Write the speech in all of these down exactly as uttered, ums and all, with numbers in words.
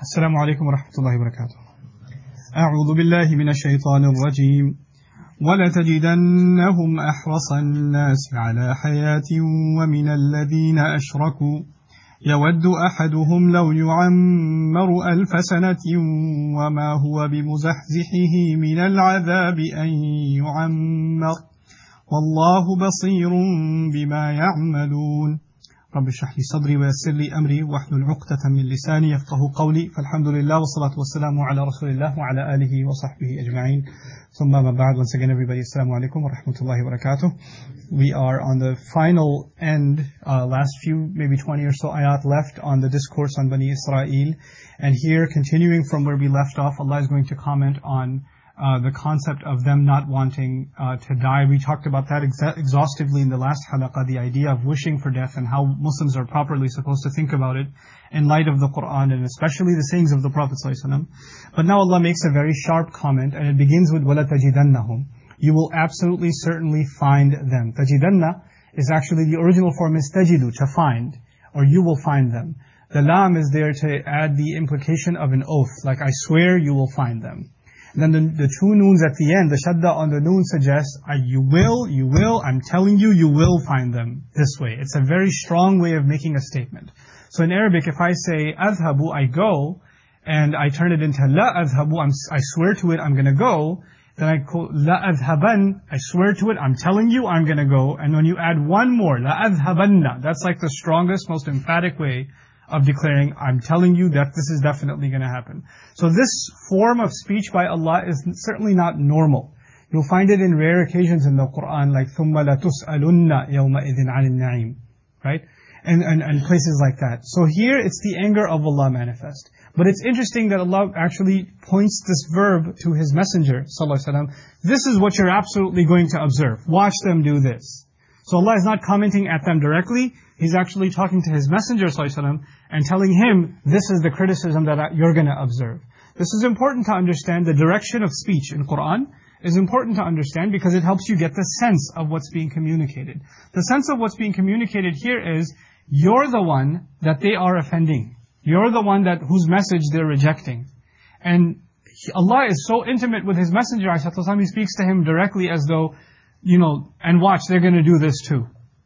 السلام عليكم ورحمة الله وبركاته. أعوذ بالله من الشيطان الرجيم. ولتجدنهم أحرص الناس على حياة ومن الذين أشركوا يود أحدهم لو يعمر ألف سنة وما هو بمزحزحه من العذاب أن يعمر والله بصير بما يعملون. رب اشرح لي صدري ويسر لي أمري واحلل عقدة من لساني يفقهوا قولي. فالحمد لله والصلاة والسلام على رسول الله وعلى آله وصحبه أجمعين. ثم ما بعد. Once again everybody, Assalamu alaikum wa rahmatullahi wa barakatuh. We are on the final end, uh, last few, maybe twenty or so ayat left on the discourse on Bani Israel. And here, continuing from where we left off, Allah is going to comment on Uh, the concept of them not wanting uh, to die. We talked about that exa- exhaustively in the last halaqah, the idea of wishing for death and how Muslims are properly supposed to think about it in light of the Qur'an and especially the sayings of the Prophet ﷺ. But now Allah makes a very sharp comment, and it begins with وَلَتَجِدَنَّهُمْ. You will absolutely certainly find them. Tajidanna is actually, the original form is tajidu, to find, or you will find them. The lam is there to add the implication of an oath, like I swear you will find them. Then the, the two noons at the end, the shadda on the noon suggests, uh, you will, you will, I'm telling you, you will find them this way. It's a very strong way of making a statement. So in Arabic, if I say, adhabu, I go, and I turn it into la adhabu, I'm, I swear to it, I'm going to go, then I call la adhaban, I swear to it, I'm telling you, I'm going to go, and when you add one more, la adhabanna, that's like the strongest, most emphatic way of declaring, I'm telling you that this is definitely going to happen. So this form of speech by Allah is certainly not normal. You'll find it in rare occasions in the Qur'an, like ثُمَّ لَتُسْأَلُنَّ يَوْمَئِذٍ عَنِ النَّعِيمِ, right? And, and, and places like that. So here it's the anger of Allah manifest. But it's interesting that Allah actually points this verb to His Messenger, sallallahu alaihi wasallam. This is what you're absolutely going to observe. Watch them do this. So Allah is not commenting at them directly. He's actually talking to His Messenger ﷺ and telling him, this is the criticism that you're going to observe. This is important to understand. The direction of speech in Qur'an is important to understand because it helps you get the sense of what's being communicated. The sense of what's being communicated here is, you're the one that they are offending. You're the one that whose message they're rejecting. And Allah is so intimate with His Messenger ﷺ, He speaks to him directly as though, you know, and watch, they're going to do this too.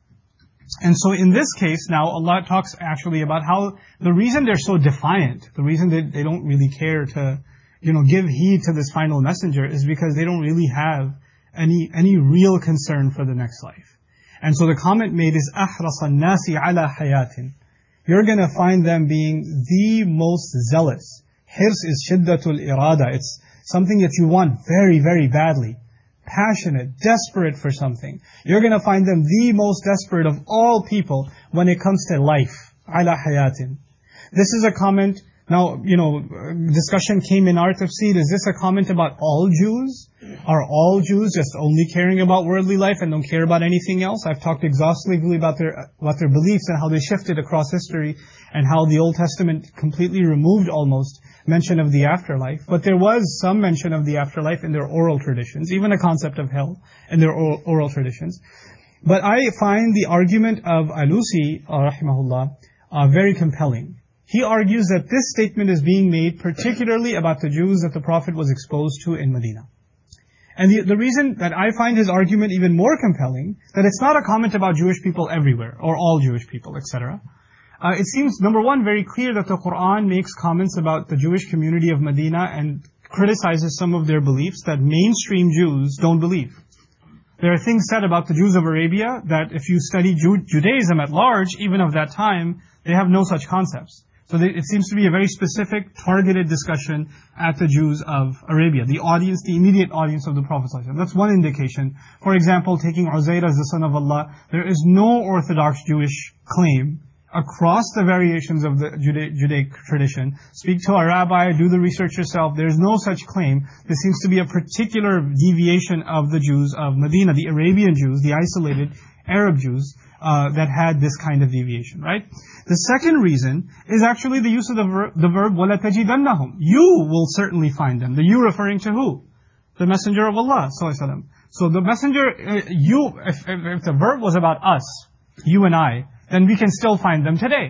And so in this case now, Allah talks actually about how the reason they're so defiant, the reason that they don't really care to, you know, give heed to this final messenger is because they don't really have any any real concern for the next life. And so the comment made is أَحْرَصَ النَّاسِ عَلَى حَيَاتٍ. You're going to find them being the most zealous. Hirs is shiddatul irada. It's something that you want very, very badly. Passionate, desperate for something. You're going to find them the most desperate of all people when it comes to life. Ala hayatin. This is a comment, now, you know, discussion came in our tafsir, is this a comment about all Jews? Are all Jews just only caring about worldly life and don't care about anything else? I've talked exhaustively about their, about their beliefs and how they shifted across history and how the Old Testament completely removed almost mention of the afterlife. But there was some mention of the afterlife in their oral traditions, even a concept of hell in their oral, oral traditions. But I find the argument of Alusi, uh, rahimahullah, uh, very compelling. He argues that this statement is being made particularly about the Jews that the Prophet was exposed to in Medina. And the, the reason that I find his argument even more compelling, that it's not a comment about Jewish people everywhere, or all Jewish people, et cetera. Uh, it seems, number one, very clear that the Qur'an makes comments about the Jewish community of Medina and criticizes some of their beliefs that mainstream Jews don't believe. There are things said about the Jews of Arabia that if you study Ju- Judaism at large, even of that time, they have no such concepts. So they, it seems to be a very specific, targeted discussion at the Jews of Arabia, the audience, the immediate audience of the Prophet ﷺ. That's one indication. For example, taking Uzair as the son of Allah, there is no Orthodox Jewish claim across the variations of the Juda- Judaic tradition. Speak to a rabbi, do the research yourself. There's no such claim. This seems to be a particular deviation of the Jews of Medina, the Arabian Jews, the isolated Arab Jews, uh, that had this kind of deviation, right? The second reason is actually the use of the, ver- the verb وَلَتَجِدَنَّهُمْ. You will certainly find them. The you referring to who? The Messenger of Allah, sallallahu alaihi wasallam. So the Messenger, uh, you, if, if, if the verb was about us, you and I, then we can still find them today.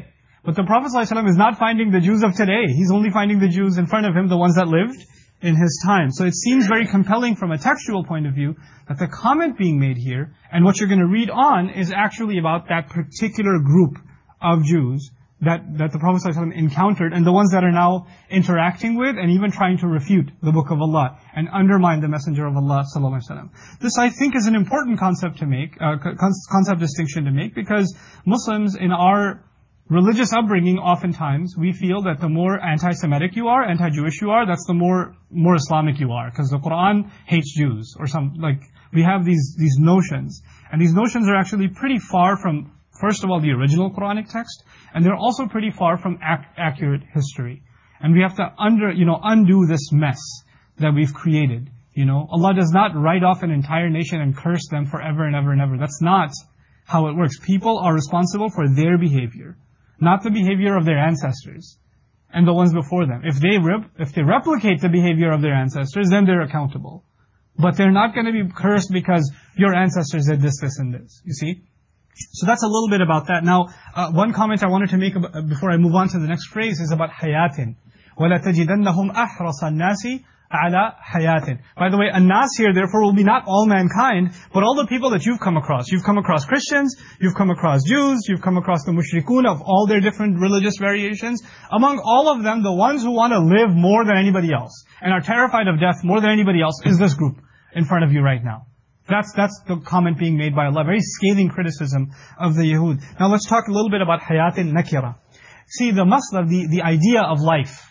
But the Prophet ﷺ is not finding the Jews of today. He's only finding the Jews in front of him, the ones that lived in his time. So it seems very compelling from a textual point of view that the comment being made here, and what you're going to read on, is actually about that particular group of Jews that, that the Prophet ﷺ encountered, and the ones that are now interacting with and even trying to refute the Book of Allah and undermine the Messenger of Allah ﷺ. This, I think, is an important concept to make, uh, concept distinction to make, because Muslims in our religious upbringing, oftentimes, we feel that the more anti-Semitic you are, anti-Jewish you are, that's the more more Islamic you are, because the Quran hates Jews, or some, like, we have these these notions. And these notions are actually pretty far from, first of all, the original Quranic text, and they're also pretty far from ac- accurate history. And we have to under, you know, undo this mess that we've created. You know, Allah does not write off an entire nation and curse them forever and ever and ever. That's not how it works. People are responsible for their behavior, not the behavior of their ancestors and the ones before them. If they rep- if they replicate the behavior of their ancestors, then they're accountable. But they're not going to be cursed because your ancestors did this, this, and this. You see? So that's a little bit about that. Now, uh, one comment I wanted to make about, before I move on to the next phrase is about hayatin. وَلَتَجِدَنَّهُمْ أَحْرَصَ النَّاسِ عَلَى حَيَاتٍ. By the way, an-nas here, therefore, will be not all mankind, but all the people that you've come across. You've come across Christians, you've come across Jews, you've come across the mushrikun of all their different religious variations. Among all of them, the ones who want to live more than anybody else, and are terrified of death more than anybody else, is this group in front of you right now. That's that's the comment being made by Allah. Very scathing criticism of the Yahud. Now let's talk a little bit about hayatin nakira. See, the masdar, the, the idea of life.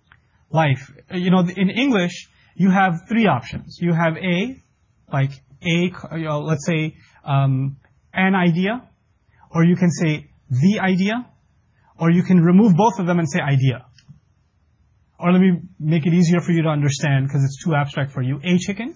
Life. You know, in English, you have three options. You have a, like a, you know, let's say, um, an idea, or you can say the idea, or you can remove both of them and say idea. Or let me make it easier for you to understand, because it's too abstract for you. A chicken,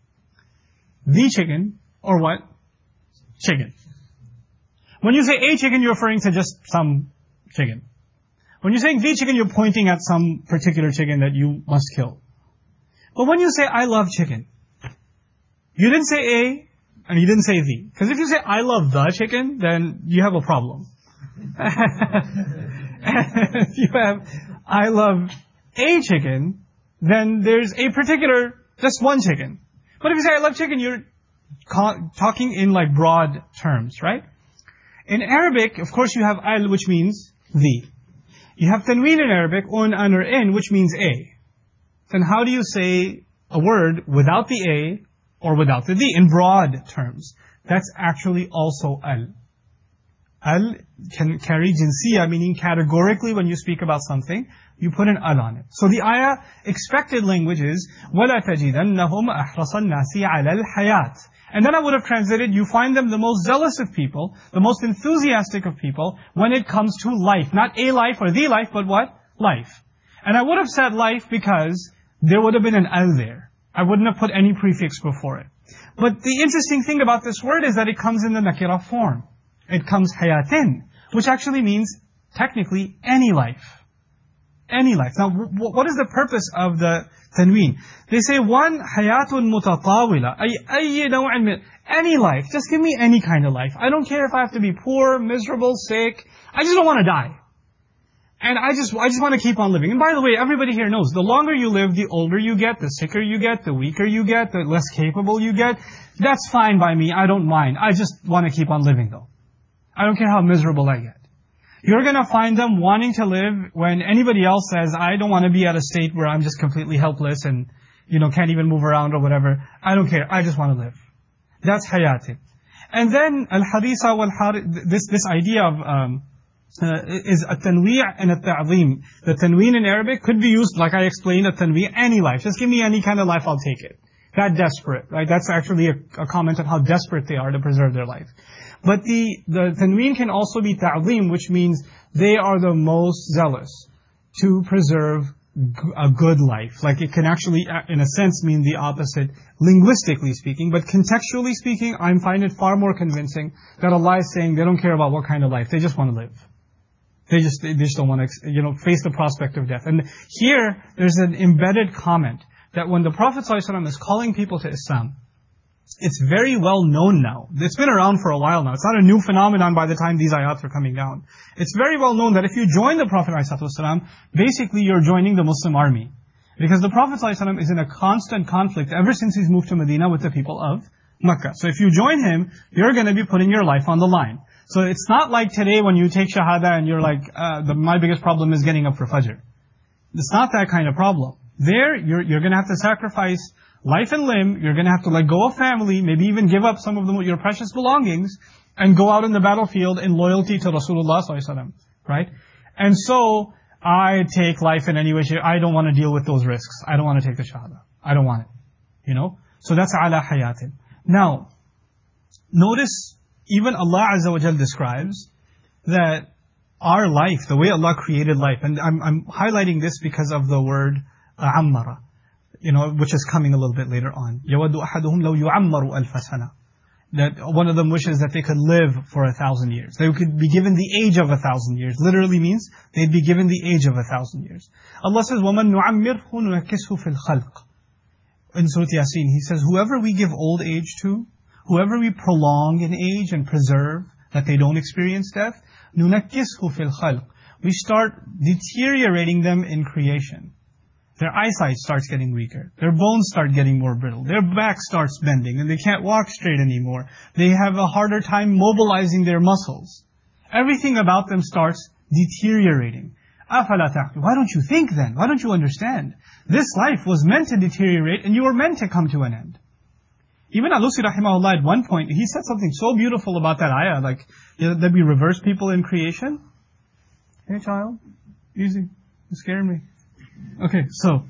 the chicken, or what? Chicken. When you say a chicken, you're referring to just some chicken. When you're saying the chicken, you're pointing at some particular chicken that you must kill. But when you say, I love chicken, you didn't say a, and you didn't say the. Because if you say, I love the chicken, then you have a problem. If you have, I love a chicken, then there's a particular, just one chicken. But if you say, I love chicken, you're ca- talking in like broad terms, right? In Arabic, of course, you have al, which means the. You have tanween in Arabic, un, an, or in, which means a. Then how do you say a word without the a or without the the in broad terms? That's actually also al. Al can carry jinsiyah, meaning categorically when you speak about something, you put an al on it. So the ayah, expected language is, وَلَا تَجِدَنَّهُمْ أَحْرَصَ النَّاسِ عَلَى الْحَيَاةِ. And then I would have translated, you find them the most zealous of people, the most enthusiastic of people, when it comes to life. Not a life or the life, but what? Life. And I would have said life because there would have been an al there. I wouldn't have put any prefix before it. But the interesting thing about this word is that it comes in the nakira form. It comes hayatin, which actually means, technically, any life. Any life. Now, w- what is the purpose of the tanween? They say, one, hayatun mutatawila. Ay, ay naw'an min, any life. Just give me any kind of life. I don't care if I have to be poor, miserable, sick. I just don't want to die. And I just, I just want to keep on living. And by the way, everybody here knows, the longer you live, the older you get, the sicker you get, the weaker you get, the less capable you get. That's fine by me. I don't mind. I just want to keep on living though. I don't care how miserable I get. You're going to find them wanting to live when anybody else says, I don't want to be at a state where I'm just completely helpless and, you know, can't even move around or whatever. I don't care. I just want to live. That's hayatin. And then, al-harisa wal-har, this, this idea of, um, uh, is a tanwi' and a ta'zim. The tanween in Arabic could be used, like I explained, a tanwi', any life. Just give me any kind of life, I'll take it. That desperate, right? That's actually a, a comment on how desperate they are to preserve their life. But the, the tanween can also be ta'zim, which means they are the most zealous to preserve a good life. Like it can actually, in a sense, mean the opposite, linguistically speaking. But contextually speaking, I find it far more convincing that Allah is saying they don't care about what kind of life. They just want to live. They just, they just don't want to, you know, face the prospect of death. And here, there's an embedded comment that when the Prophet ﷺ is calling people to Islam, it's very well known now. It's been around for a while now. It's not a new phenomenon by the time these ayats are coming down. It's very well known that if you join the Prophet ﷺ, basically you're joining the Muslim army. Because the Prophet ﷺ is in a constant conflict ever since he's moved to Medina with the people of Makkah. So if you join him, you're going to be putting your life on the line. So it's not like today when you take Shahada and you're like, uh, the, my biggest problem is getting up for Fajr. It's not that kind of problem. There, you're, you're going to have to sacrifice life and limb, you're going to have to let go of family, maybe even give up some of the, your precious belongings, and go out in the battlefield in loyalty to Rasulullah sallallahu alaihi wasallam, right? And so, I take life in any way, shape. I don't want to deal with those risks. I don't want to take the shahada. I don't want it. You know? So that's ala hayatin. Now, notice, even Allah Azza wa Jal describes that our life, the way Allah created life, and I'm, I'm highlighting this because of the word uh, ammara, you know, which is coming a little bit later on. يَوَدُّ أَحَدُهُمْ لَوْ يُعَمَّرُ أَلْفَ سَنَةٍ. That one of them wishes that they could live for a thousand years. They could be given the age of a thousand years. Literally means they'd be given the age of a thousand years. Allah says, وَمَن نُعَمِّرْهُ نُنَكِّسْهُ فِي الْخَلْقِ. In Surah Yasin, He says, whoever we give old age to, whoever we prolong in age and preserve, that they don't experience death, نُنَكِّسْهُ فِي الْخَلْقِ. We start deteriorating them in creation. Their eyesight starts getting weaker. Their bones start getting more brittle. Their back starts bending and they can't walk straight anymore. They have a harder time mobilizing their muscles. Everything about them starts deteriorating. أَفَلَا تَعْقِلُونَ. Why don't you think then? Why don't you understand? This life was meant to deteriorate and you were meant to come to an end. Even Alusi rahimahullah at one point, he said something so beautiful about that ayah, like you know, that we reverse people in creation. Hey child, easy, you're scaring me. Okay, so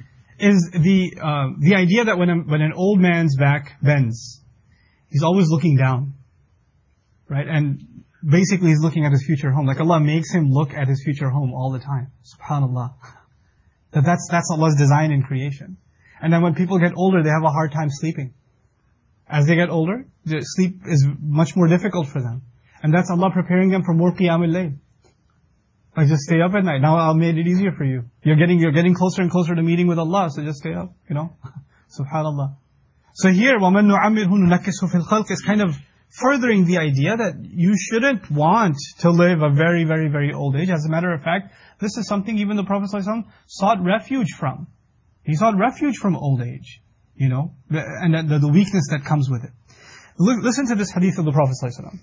is the uh, the idea that when a, when an old man's back bends, he's always looking down, right? And basically he's looking at his future home. Like Allah makes him look at his future home all the time. Subhanallah. That that's that's Allah's design in creation. And then when people get older, they have a hard time sleeping. As they get older, the sleep is much more difficult for them, and that's Allah preparing them for more qiyamul layl. Like just stay up at night. Now I'll made it easier for you. You're getting you're getting closer and closer to meeting with Allah, so just stay up, you know. Subhanallah. So here, وَمَن نُعَمِّرْهُ نُنَكِّسْهُ فِي الْخَلْقِ is kind of furthering the idea that you shouldn't want to live a very, very, very old age. As a matter of fact, this is something even the Prophet ﷺ sought refuge from. He sought refuge from old age, you know, and the, the weakness that comes with it. Listen to this hadith of the Prophet ﷺ.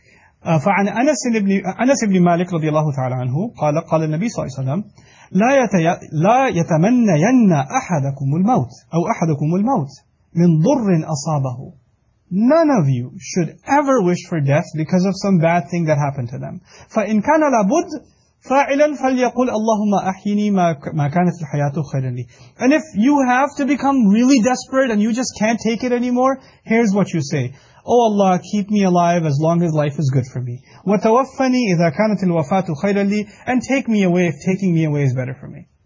فعن أنس بن أنس بن مالك رضي الله تعالى عنه قال قال النبي صلى الله عليه وسلم لا يتي لا يتمنين أحدكم الموت أو أحدكم الموت من ضر أصابه. None of you should ever wish for death because of some bad thing that happened to them. فإن كان لابد فاعلا فليقل اللهم أحيني ما كانت الحياة خيرا لي. And if you have to become really desperate and you just can't take it anymore, here's what you say. Oh Allah, keep me alive as long as life is good for me. وَتَوَفَّنِي إِذَا كَانَتِ الْوَفَاةُ خَيْرًا لِي. And take me away if taking me away is better for me.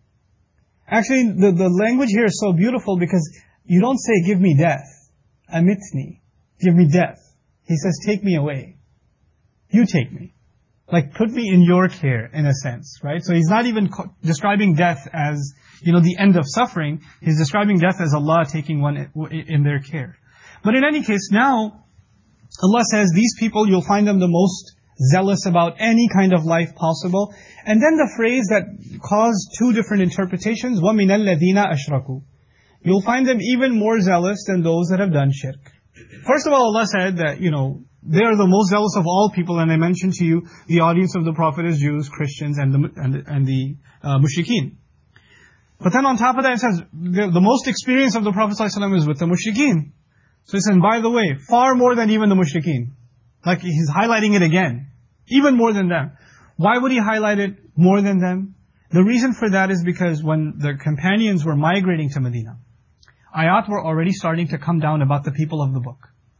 Actually, the, the language here is so beautiful because you don't say, give me death. Amitni. Give me death. He says, take me away. You take me. Like, put me in your care, in a sense, right? So he's not even co- describing death as, you know, the end of suffering. He's describing death as Allah taking one in their care. But in any case, now, Allah says, these people, you'll find them the most zealous about any kind of life possible. And then the phrase that caused two different interpretations, وَمِنَ الَّذِينَ أَشْرَكُوا. You'll find them even more zealous than those that have done shirk. First of all, Allah said that, you know, they are the most zealous of all people, and I mentioned to you, the audience of the Prophet is Jews, Christians, and the, and, and the uh, mushrikeen. But then on top of that, it says, the, the most experience of the Prophet ﷺ is with the mushrikeen. So he said, by the way, far more than even the mushrikeen. Like he's highlighting it again. Even more than them. Why would he highlight it more than them? The reason for that is because when the companions were migrating to Medina, ayat were already starting to come down about the people of the book.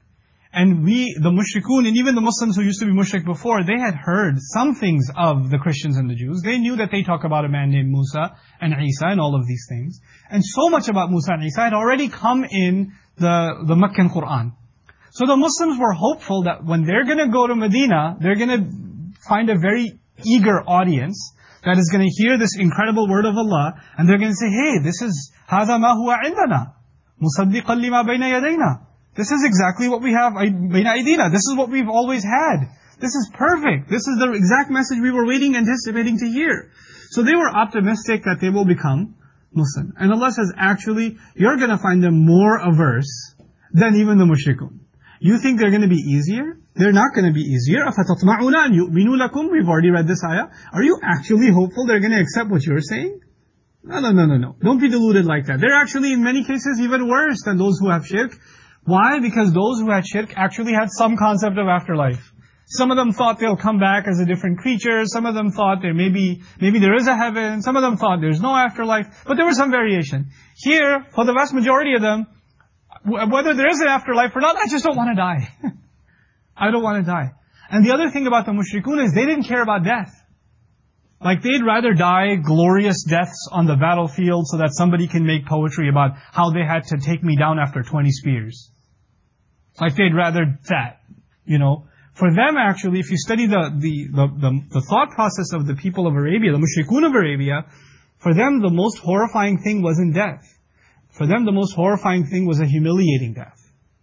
And we, the mushrikun, and even the Muslims who used to be mushrik before, they had heard some things of the Christians and the Jews. They knew that they talk about a man named Musa and Isa and all of these things. And so much about Musa and Isa had already come in the, the Meccan Quran. So the Muslims were hopeful that when they're going to go to Medina, they're going to find a very eager audience that is going to hear this incredible word of Allah, and they're going to say, hey, this is هَذَا مَا هُوَ عِنْدَنَا مُصَدِّقًا لِمَا بَيْنَ يَدَيْنَا. This is exactly what we have. This is what we've always had. This is perfect. This is the exact message we were waiting, anticipating to hear. So they were optimistic that they will become Muslim. And Allah says, actually, you're going to find them more averse than even the mushrikun. You think they're going to be easier? They're not going to be easier. أَفَتَطْمَعُونَ أَنْ يُؤْمِنُوا لَكُمْ? We've already read this ayah. Are you actually hopeful they're going to accept what you're saying? No, no, no, no, no. Don't be deluded like that. They're actually, in many cases, even worse than those who have shirk. Why? Because those who had shirk actually had some concept of afterlife. Some of them thought they'll come back as a different creature. Some of them thought there may be, maybe there is a heaven. Some of them thought there's no afterlife. But there was some variation. Here, for the vast majority of them, whether there is an afterlife or not, I just don't want to die. I don't want to die. And the other thing about the mushrikun is they didn't care about death. Like they'd rather die glorious deaths on the battlefield so that somebody can make poetry about how they had to take me down after twenty spears. Like they'd rather that, you know. For them actually, if you study the, the, the, the, the thought process of the people of Arabia, the mushrikun of Arabia, for them the most horrifying thing wasn't death. For them the most horrifying thing was a humiliating death.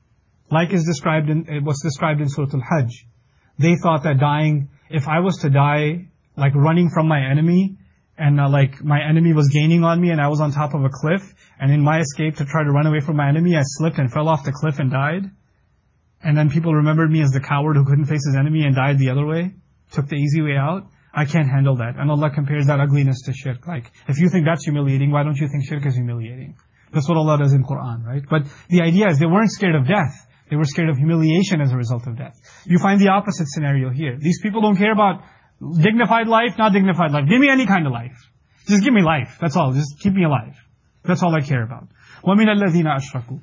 Like is described in, what's described in Surah Al-Hajj. They thought that dying, if I was to die like running from my enemy, and uh, like my enemy was gaining on me and I was on top of a cliff, and in my escape to try to run away from my enemy, I slipped and fell off the cliff and died. And then people remembered me as the coward who couldn't face his enemy and died the other way, took the easy way out. I can't handle that. And Allah compares that ugliness to shirk. Like, if you think that's humiliating, why don't you think shirk is humiliating? That's what Allah does in Qur'an, right? But the idea is they weren't scared of death. They were scared of humiliation as a result of death. You find the opposite scenario here. These people don't care about dignified life, not dignified life. Give me any kind of life. Just give me life. That's all. Just keep me alive. That's all I care about. وَمِنَ الَّذِينَ أَشْرَكُوا.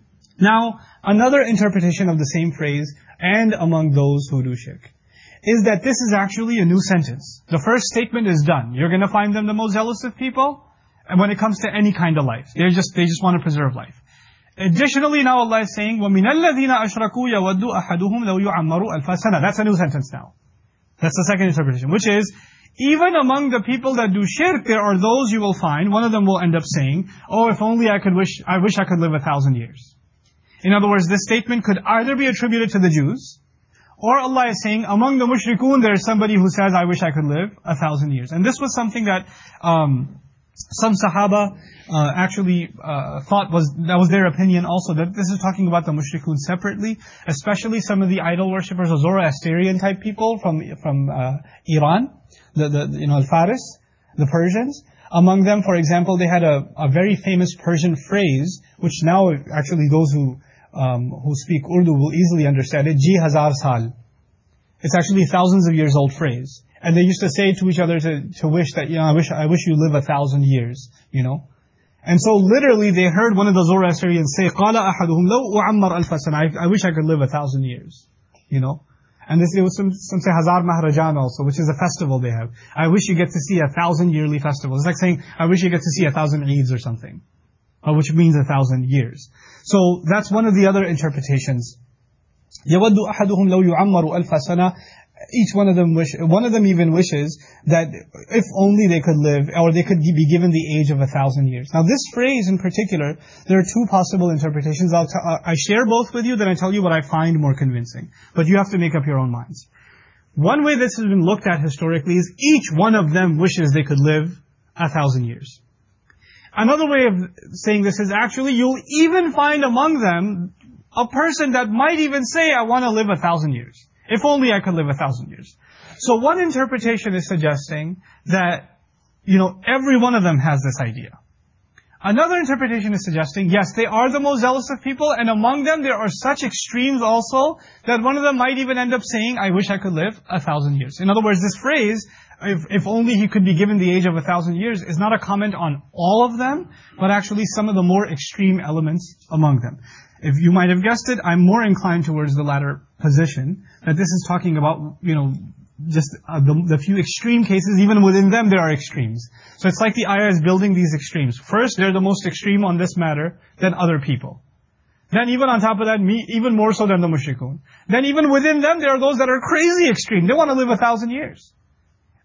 Now, another interpretation of the same phrase, and among those who do shirk, is that this is actually a new sentence. The first statement is done. You're going to find them the most zealous of people, and when it comes to any kind of life. They just they just want to preserve life. Additionally, now Allah is saying, وَمِنَ الَّذِينَ أَشْرَكُوا يَوَدُّ أَحَدُهُمْ لَوْ يُعَمَّرُ أَلْفَ سَنَةٍ. That's a new sentence now. That's the second interpretation, which is, even among the people that do shirk, there are those you will find, one of them will end up saying, oh, if only I could wish, I wish I could live a thousand years. In other words, this statement could either be attributed to the Jews, or Allah is saying, among the mushrikun, there is somebody who says, I wish I could live a thousand years. And this was something that um, some Sahaba uh, actually uh, thought was, that was their opinion also, that this is talking about the mushrikun separately, especially some of the idol worshippers or Zoroastrian type people from from uh, Iran, the, the you know, Faris, the Persians. Among them, for example, they had a, a very famous Persian phrase, which now actually those who um, who speak Urdu will easily understand it, Ji hazar sal. It's actually a thousands of years old phrase. And they used to say to each other to, to wish that, you know, I wish, I wish you live a thousand years, you know. And so literally they heard one of the Zoroastrians say, قَالَ أَحَدُهُمْ لَوْ أُعَمَّرْ أَلْفَ سَنَةٍ. I wish I could live a thousand years, you know. And this, it was some, some say Hazar Maharajan also, which is a festival they have. I wish you get to see a thousand yearly festival. It's like saying, I wish you get to see a thousand Eids or something, uh, which means a thousand years. So that's one of the other interpretations. يَوَدُّ أَحَدُهُمْ لَوْ يُعَمَّرُ أَلْفَ سَنَةٍ. Each one of them wish, one of them even wishes that if only they could live, or they could be given the age of a thousand years. Now this phrase in particular, there are two possible interpretations. I'll t- I share both with you, then I tell you what I find more convincing. But you have to make up your own minds. One way this has been looked at historically is each one of them wishes they could live a thousand years. Another way of saying this is actually you'll even find among them a person that might even say, I want to live a thousand years. If only I could live a thousand years. So one interpretation is suggesting that, you know, every one of them has this idea. Another interpretation is suggesting, yes, they are the most zealous of people, and among them there are such extremes also, that one of them might even end up saying, I wish I could live a thousand years. In other words, this phrase, if, if only he could be given the age of a thousand years, is not a comment on all of them, but actually some of the more extreme elements among them. If you might have guessed it, I'm more inclined towards the latter position, that this is talking about, you know, just uh, the, the few extreme cases. Even within them there are extremes. So it's like the ayah is building these extremes. First, they're the most extreme on this matter than other people. Then even on top of that, me, even more so than the mushrikun. Then even within them, there are those that are crazy extreme. They want to live a thousand years.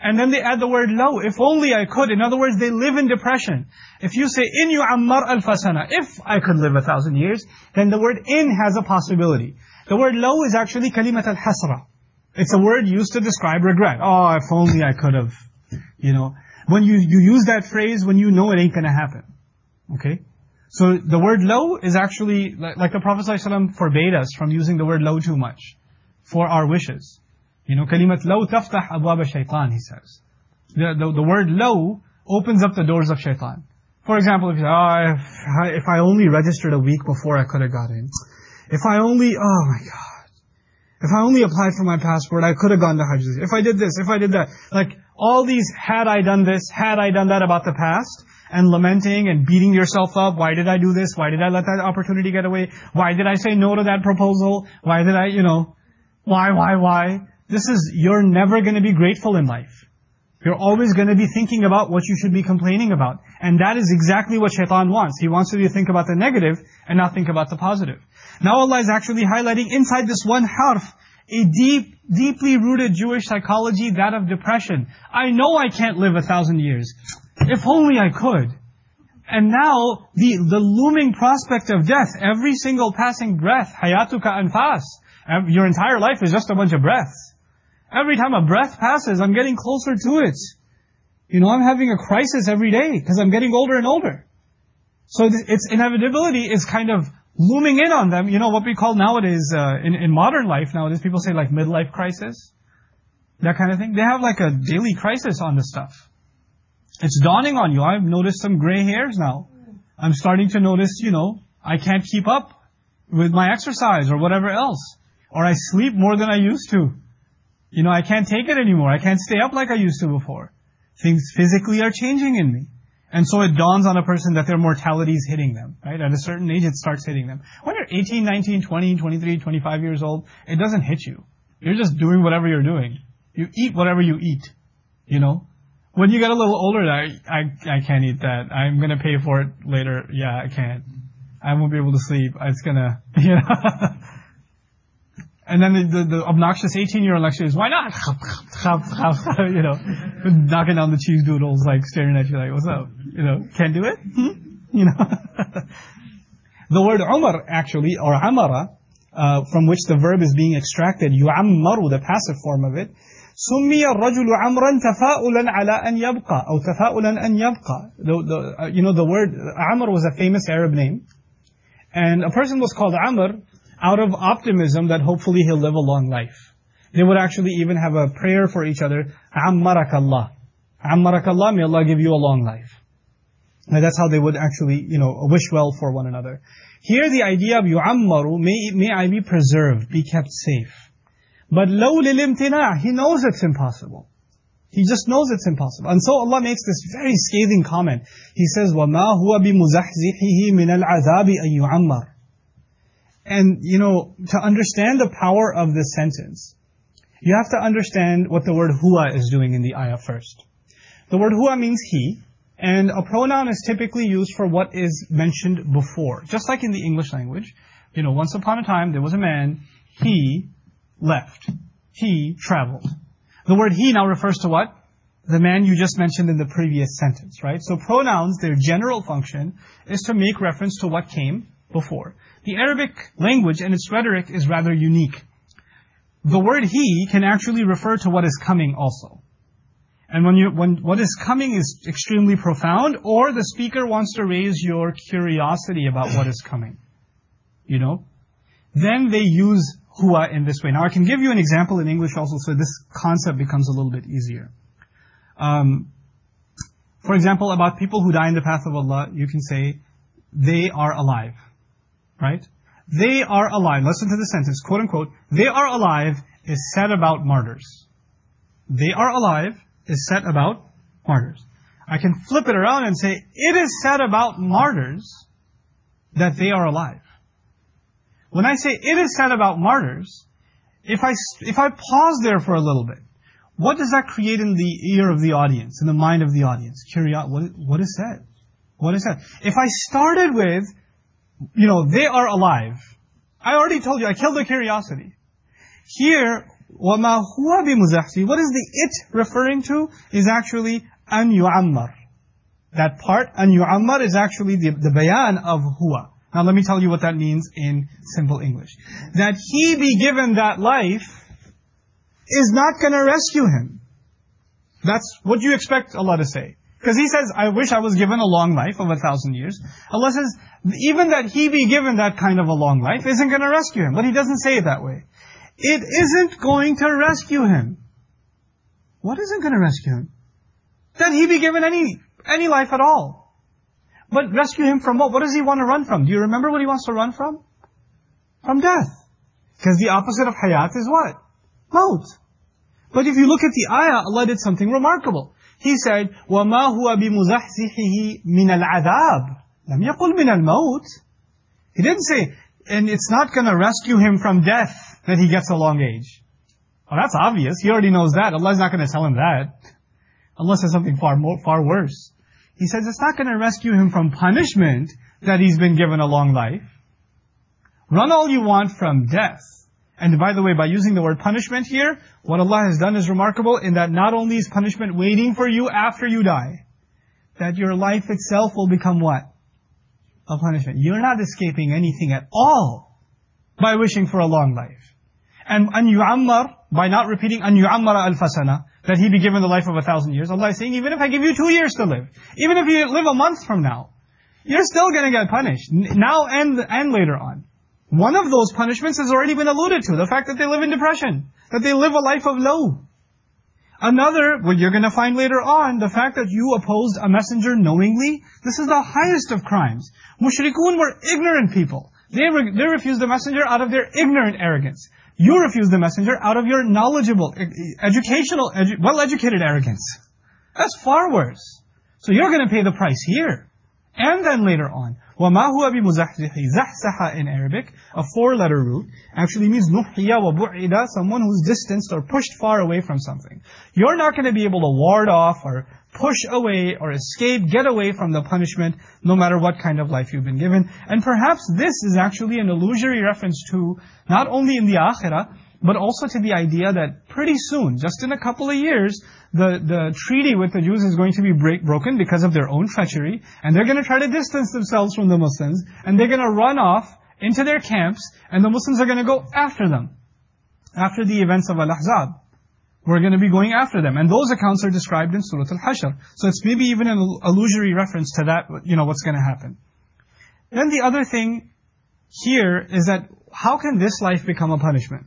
And then they add the word law. If only I could. In other words, they live in depression. If you say, in yu'ammar al-fasana, if I could live a thousand years, then the word in has a possibility. The word law is actually kalimat al-hasra. It's a word used to describe regret. Oh, if only I could have. You know, when you, you use that phrase when you know it ain't going to happen. Okay? So the word law is actually, like, like the Prophet ﷺ forbade us from using the word law too much for our wishes. You know, kalimat law taftah abwab shaitan, he says. The, the, the word law opens up the doors of shaitan. For example, if you say, oh, if I, if I only registered a week before I could have got in. If I only, oh my God. If I only applied for my passport, I could have gone to Hajj. If I did this, if I did that. Like, all these, had I done this, had I done that about the past, and lamenting and beating yourself up. Why did I do this? Why did I let that opportunity get away? Why did I say no to that proposal? Why did I, you know, why, why, why? This is, you're never going to be grateful in life. You're always going to be thinking about what you should be complaining about. And that is exactly what shaitan wants. He wants you to think about the negative and not think about the positive. Now Allah is actually highlighting inside this one harf, a deep, deeply rooted Jewish psychology, that of depression. I know I can't live a thousand years. If only I could. And now, the, the looming prospect of death, every single passing breath, hayatuka anfas, your entire life is just a bunch of breaths. Every time a breath passes, I'm getting closer to it. You know, I'm having a crisis every day because I'm getting older and older. So its inevitability is kind of looming in on them. You know, what we call nowadays, uh, in, in modern life nowadays, people say like midlife crisis. That kind of thing. They have like a daily crisis on this stuff. It's dawning on you. I've noticed some gray hairs now. I'm starting to notice, you know, I can't keep up with my exercise or whatever else. Or I sleep more than I used to. You know, I can't take it anymore. I can't stay up like I used to before. Things physically are changing in me. And so it dawns on a person that their mortality is hitting them, right? At a certain age, it starts hitting them. When you're eighteen, nineteen, twenty, twenty-three, twenty-five years old, it doesn't hit you. You're just doing whatever you're doing. You eat whatever you eat, you know? When you get a little older, I, I, I can't eat that. I'm going to pay for it later. Yeah, I can't. I won't be able to sleep. It's going to, you know. And then the, the, the obnoxious eighteen-year-old lecture is, why not? You know, knocking down the cheese doodles, like staring at you like, what's up? You know, can't do it? Hmm? You know. The word Umar, actually, or Amara, uh, from which the verb is being extracted, yu'ammaru, the passive form of it, سمي الرجل عمرا تفاؤلا على أن يبقى أو تفاؤلا أن يبقى. The, the, uh, you know, the word Amr was a famous Arab name, and a person was called Amr out of optimism that hopefully he'll live a long life. They would actually even have a prayer for each other, عمرك الله. عمرك الله, may Allah give you a long life. And that's how they would actually, you know, wish well for one another. Here the idea of يعمر, may, may I be preserved, be kept safe. But لو للامتناع, he knows it's impossible. He just knows it's impossible. And so Allah makes this very scathing comment. He says, وَمَا هُوَ بِمُزَحْزِحِهِ مِنَ الْعَذَابِ أَن يُعَمَّرْ. And, you know, to understand the power of this sentence, you have to understand what the word huwa is doing in the ayah first. The word huwa means he, and a pronoun is typically used for what is mentioned before. Just like in the English language, you know, once upon a time there was a man, he left. He traveled. The word he now refers to what? The man you just mentioned in the previous sentence, right? So pronouns, their general function is to make reference to what came before. The Arabic language and its rhetoric is rather unique. The word he can actually refer to what is coming also. And when you, when what is coming is extremely profound, or the speaker wants to raise your curiosity about what is coming, you know, then they use huwa in this way. Now I can give you an example in English also, so this concept becomes a little bit easier. Um, for example, about people who die in the path of Allah, you can say, they are alive. Right? They are alive. Listen to the sentence, quote unquote, they are alive is said about martyrs. They are alive is said about martyrs. I can flip it around and say, it is said about martyrs that they are alive. When I say it is said about martyrs, if I, if I pause there for a little bit, what does that create in the ear of the audience, in the mind of the audience? Curiosity, what, what is said? What is said? If I started with, you know, they are alive, I already told you, I killed the curiosity. Here, وَمَا هُوَ بِمُزَحْزِحِهِ. What is the it referring to? Is actually أَن يُعَمَّرْ. That part, أَن يُعَمَّرْ, is actually the, the bayan of huwa. Now let me tell you what that means in simple English. That he be given that life is not going to rescue him. That's what you expect Allah to say. Because He says, I wish I was given a long life of a thousand years. Allah says, even that He be given that kind of a long life isn't going to rescue him. But He doesn't say it that way. It isn't going to rescue him. What isn't going to rescue him? That he be given any, any life at all. But rescue him from what? What does he want to run from? Do you remember what he wants to run from? From death. Because the opposite of hayat is what? Maut. But if you look at the ayah, Allah did something remarkable. He said, وَمَا هُوَ بِمُزَحْزِحِهِ مِنَ الْعَذَابِ لَمْ يَقُلْ مِنَ الْمَوْتِ. He didn't say, and it's not going to rescue him from death that he gets a long age. Well, that's obvious. He already knows that. Allah is not going to tell him that. Allah says something far more, far worse. He says it's not going to rescue him from punishment that he's been given a long life. Run all you want from death. And by the way, by using the word punishment here, what Allah has done is remarkable in that not only is punishment waiting for you after you die, that your life itself will become what? A punishment. You're not escaping anything at all by wishing for a long life. And an yu'ammar, by not repeating an yu'ammara al-fasana, that he be given the life of a thousand years, Allah is saying, even if I give you two years to live, even if you live a month from now, you're still going to get punished, now and, and later on. One of those punishments has already been alluded to, the fact that they live in depression, that they live a life of low. Another, what you're going to find later on, the fact that you opposed a messenger knowingly, this is the highest of crimes. Mushrikun were ignorant people. They, re- they refused the messenger out of their ignorant arrogance. You refused the messenger out of your knowledgeable, educational, edu- well-educated arrogance. That's far worse. So you're going to pay the price here. And then later on, وَمَا هُوَ بِمُزَحْزِحِ. Zahzaha in Arabic, a four-letter root, actually means نُحْيَ وَبُعِدَ, someone who's distanced or pushed far away from something. You're not going to be able to ward off or push away or escape, get away from the punishment, no matter what kind of life you've been given. And perhaps this is actually an illusory reference to, not only in the akhirah, but also to the idea that pretty soon, just in a couple of years, the, the treaty with the Jews is going to be break, broken because of their own treachery, and they're going to try to distance themselves from the Muslims, and they're going to run off into their camps, and the Muslims are going to go after them. After the events of Al-Ahzab. We're going to be going after them. And those accounts are described in Surah Al-Hashr. So it's maybe even an illusory reference to that, you know, what's going to happen. Then the other thing here is that, how can this life become a punishment?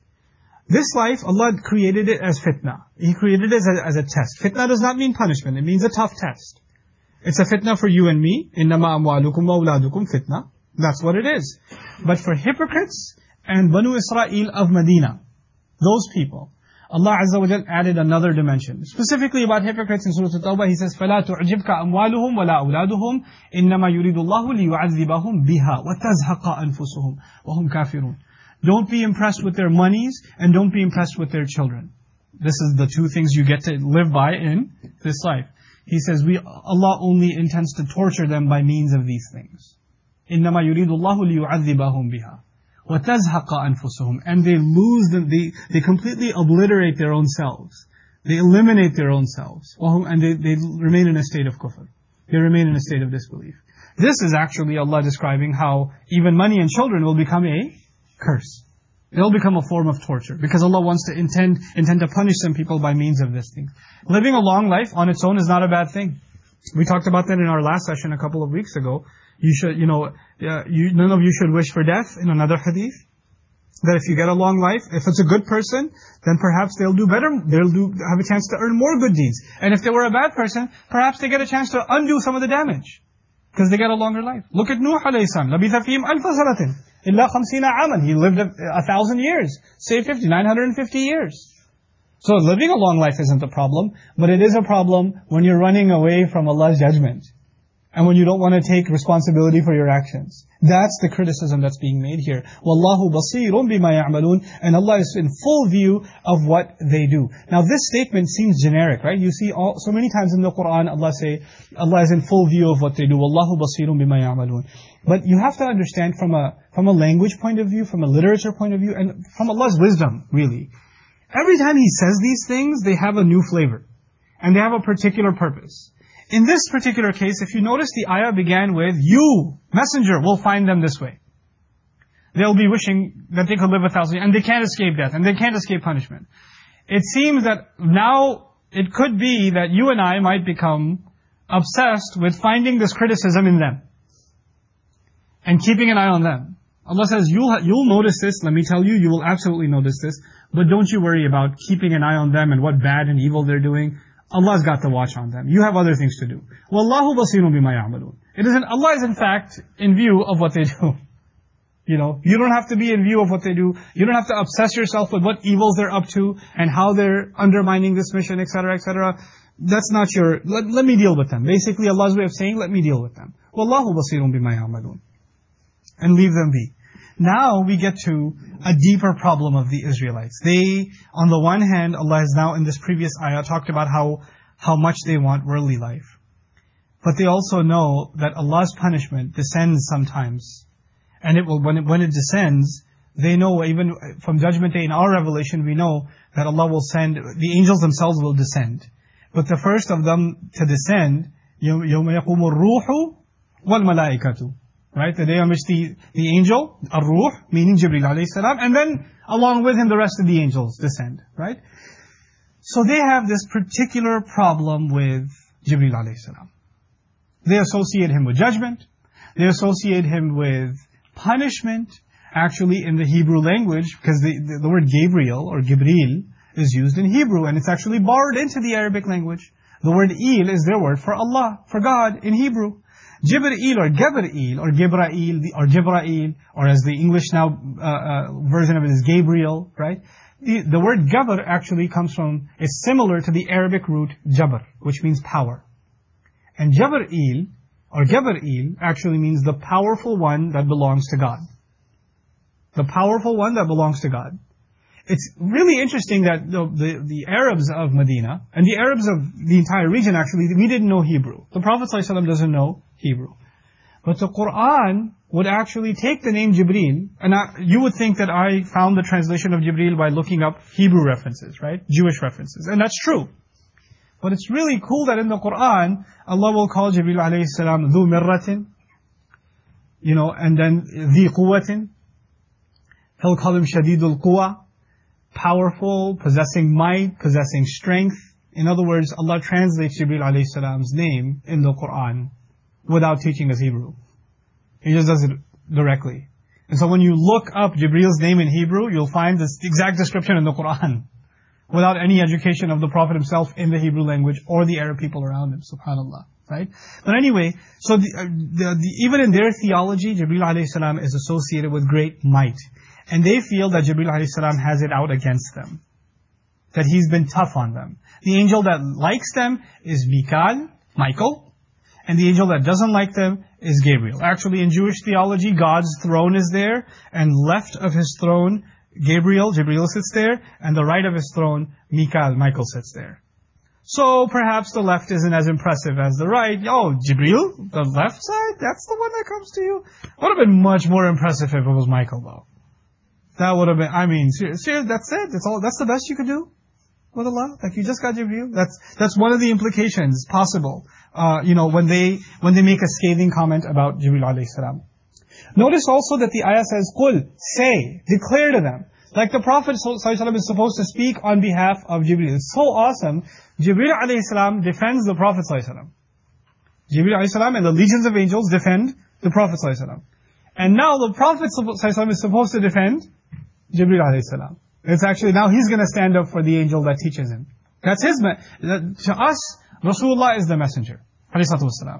This life, Allah created it as fitna. He created it as a, as a test. Fitna does not mean punishment. It means a tough test. It's a fitna for you and me. إِنَّمَا أَمْوَالُكُمْ وَأَوْلَادُكُمْ fitna. That's what it is. But for hypocrites and Banu Israel of Medina, those people, Allah Azza wa Jal added another dimension. Specifically about hypocrites in Surah At-Tawbah, He says, فَلَا تُعْجِبْكَ أَمْوَالُهُمْ وَلَا أَوْلَادُهُمْ إِنَّمَا يُرِيدُ اللَّهُ لِيُعَذِّبَهُمْ بِهَا وَتَزْهَقَ أَنفُسُهُمْ وَهُمْ كَافِرُونَ. Don't be impressed with their monies, and don't be impressed with their children. This is the two things you get to live by in this life. He says, we, Allah only intends to torture them by means of these things. إِنَّمَا يُرِيدُ اللَّهُ لِيُعَذِّبَهُم بِهَا وَتَزْهَقَ أَنفُسُهُمْ. And they lose, them, they, they completely obliterate their own selves. They eliminate their own selves. And they, they remain in a state of kufr. They remain in a state of disbelief. This is actually Allah describing how even money and children will become a curse. They'll become a form of torture. Because Allah wants to intend, intend to punish some people by means of this thing. Living a long life on its own is not a bad thing. We talked about that in our last session a couple of weeks ago. You should, you know, uh, you, none of you should wish for death in another hadith. That if you get a long life, if it's a good person, then perhaps they'll do better, they'll do, have a chance to earn more good deeds. And if they were a bad person, perhaps they get a chance to undo some of the damage. Because they get a longer life. Look at Nuh alayhi salam. لَبِثَ فِيهِمْ أَلْفَ سَنَةٍ إِلَّا خَمْسِينَ عَامًا. He lived a, a thousand years. Say fifty, nine hundred fifty years. So living a long life isn't a problem, but it is a problem when you're running away from Allah's judgment. And when you don't want to take responsibility for your actions. That's the criticism that's being made here. وَاللَّهُ بَصِيرٌ بِمَا يَعْمَلُونَ. And Allah is in full view of what they do. Now this statement seems generic, right? You see all, so many times in the Qur'an, Allah say, Allah is in full view of what they do. وَاللَّهُ بَصِيرٌ بِمَا يَعْمَلُونَ. But you have to understand from a, from a language point of view, from a literature point of view, and from Allah's wisdom, really. Every time He says these things, they have a new flavor. And they have a particular purpose. In this particular case, if you notice, the ayah began with, you, messenger, will find them this way. They'll be wishing that they could live a thousand years, and they can't escape death, and they can't escape punishment. It seems that now, it could be that you and I might become obsessed with finding this criticism in them. And keeping an eye on them. Allah says, you'll, you'll notice this, let me tell you, you will absolutely notice this, but don't you worry about keeping an eye on them and what bad and evil they're doing. Allah's got the watch on them. You have other things to do. وَاللَّهُ بَصِيرٌ بِمَا يَعْمَلُونَ. It isn't, Allah is in fact in view of what they do. You know, you don't have to be in view of what they do. You don't have to obsess yourself with what evils they're up to and how they're undermining this mission, et cetera, et cetera. That's not your, let, let me deal with them. Basically, Allah's way of saying, let me deal with them. وَاللَّهُ بَصِيرٌ بِمَا يَعْمَلُونَ. And leave them be. Now we get to a deeper problem of the Israelites. They, on the one hand, Allah has now in this previous ayah talked about how, how much they want worldly life. But they also know that Allah's punishment descends sometimes. And it will, when it, when it descends, they know, even from Judgment Day in our revelation, we know that Allah will send, the angels themselves will descend. But the first of them to descend, يَوْمَ يَقُومُ الرُّوحُ وَالْمَلَائِكَةُ. Right? The day on which the, the angel, Ar-Ruh, meaning Jibreel alayhi salam, and then along with him the rest of the angels descend. Right? So they have this particular problem with Jibreel alayhi salam. They associate him with judgment. They associate him with punishment. Actually, in the Hebrew language, because the, the, the word Gabriel or Gibreel is used in Hebrew, and it's actually borrowed into the Arabic language. The word Il is their word for Allah, for God, in Hebrew. Jibreel or Gabriel or Gibrail or Jibrail, or as the English now uh, uh, version of it is Gabriel, right? The, the word Gabr actually comes from, it's similar to the Arabic root Jabr, which means power. And Jibreel or Gabriel actually means the powerful one that belongs to God. The powerful one that belongs to God. It's really interesting that the, the, the Arabs of Medina, and the Arabs of the entire region actually, we didn't know Hebrew. The Prophet ﷺ doesn't know Hebrew. But the Qur'an would actually take the name Jibreel, and I, you would think that I found the translation of Jibreel by looking up Hebrew references, right? Jewish references. And that's true. But it's really cool that in the Qur'an, Allah will call Jibreel alayhi salam ذو مرة, you know, and then ذي قوة. He'll call him Shadidul Quwa, powerful, possessing might, possessing strength. In other words, Allah translates Jibreel alayhi salam's name in the Qur'an without teaching us Hebrew. He just does it directly. And so when you look up Jibreel's name in Hebrew, you'll find this exact description in the Qur'an, without any education of the Prophet himself in the Hebrew language or the Arab people around him. Subhanallah. Right? But anyway, so the, uh, the, the, even in their theology, Jibreel alayhi salam is associated with great might. And they feel that Jibreel alayhi salam has it out against them. That he's been tough on them. The angel that likes them is Mikal, Michael. And the angel that doesn't like them is Gabriel. Actually, in Jewish theology, God's throne is there. And left of His throne, Gabriel, Jibreel sits there. And the right of His throne, Mikal, Michael sits there. So perhaps the left isn't as impressive as the right. Oh, Jibreel, the left side? That's the one that comes to you? Would have been much more impressive if it was Michael, though. That would have been, I mean, seriously, that's it. That's all. That's the best you could do with Allah. Like you just got Jibreel. That's that's one of the implications possible. Uh, you know, when they when they make a scathing comment about Jibreel alayhi salam. Notice also that the ayah says, "Qul," say, declare to them. Like the Prophet ﷺ is supposed to speak on behalf of Jibreel. It's so awesome. Jibreel alayhi salam defends the Prophet ﷺ. Jibreel alayhi salam and the legions of angels defend the Prophet ﷺ. And now the Prophet ﷺ is supposed to defend Jibreel alayhi salam. It's actually, now he's going to stand up for the angel that teaches him. That's his, me- to us, Rasulullah is the messenger. To Rasulullah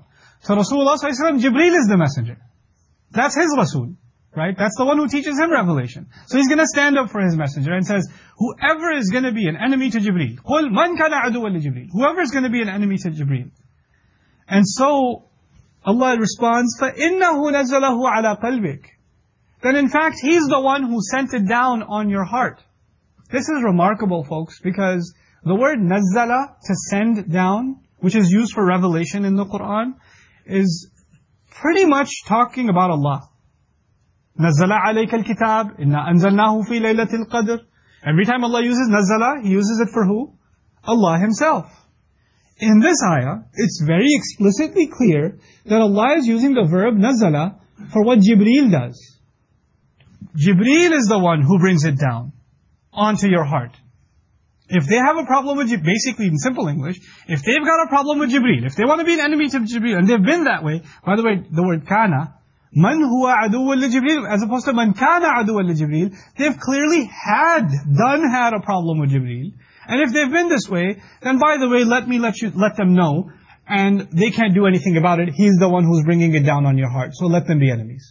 ﷺ, Jibreel is the messenger. That's his Rasul. Right? That's the one who teaches him revelation. So he's going to stand up for his messenger and says, whoever is going to be an enemy to Jibreel, قُلْ مَنْ كَانَ عَدُوًا لِجِبْرِيلٍ, whoever is going to be an enemy to Jibreel. And so, Allah responds, فَإِنَّهُ نَزَّلَهُ عَلَى قَلْبِكَ. Then in fact, He's the one who sent it down on your heart. This is remarkable, folks, because the word nazzala, to send down, which is used for revelation in the Qur'an, is pretty much talking about Allah. نزل عليك الكتاب إنا أنزلناه في ليلة القدر Every time Allah uses nazala, He uses it for who? Allah Himself. In this ayah, it's very explicitly clear that Allah is using the verb nazala for what Jibreel does. Jibreel is the one who brings it down onto your heart. If they have a problem with Jibreel, basically in simple English, if they've got a problem with Jibreel, if they want to be an enemy to Jibreel, and they've been that way, by the way, the word kana, man huwa aduwwan li Jibreel, as opposed to man kana aduwwan li Jibreel, they've clearly had, done had a problem with Jibreel. And if they've been this way, then by the way, let me let you, let them know, and they can't do anything about it. He's the one who's bringing it down on your heart. So let them be enemies.